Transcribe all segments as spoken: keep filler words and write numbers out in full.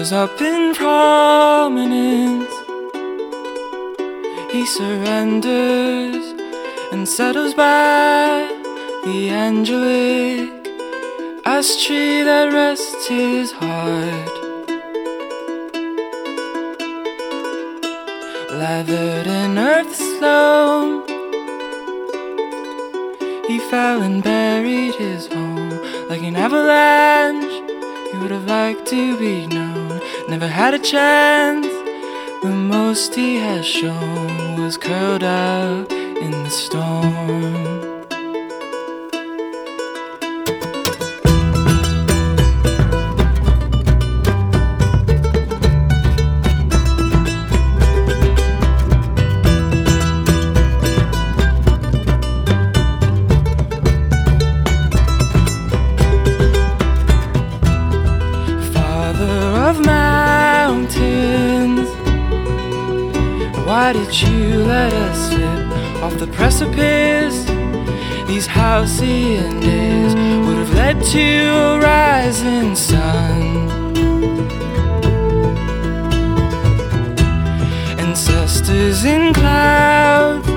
rose up in prominence. He surrenders and settles by the angelic ash tree that rests his heart. Lathered in earth's loam, he fell and buried his home. Like an avalanche, he would have liked to be known. Never had a chance. The most he has shown was curled up in the storm. Of mountains, why did you let us slip off the precipice? These halcyon days would have led to a rising sun. Ancestors in clouds,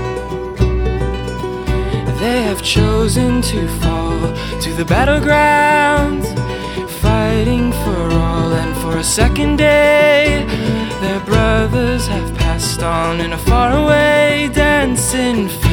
they have chosen to fall to the battlegrounds, fighting for all and for a second day. Their brothers have passed on in a faraway dancing field.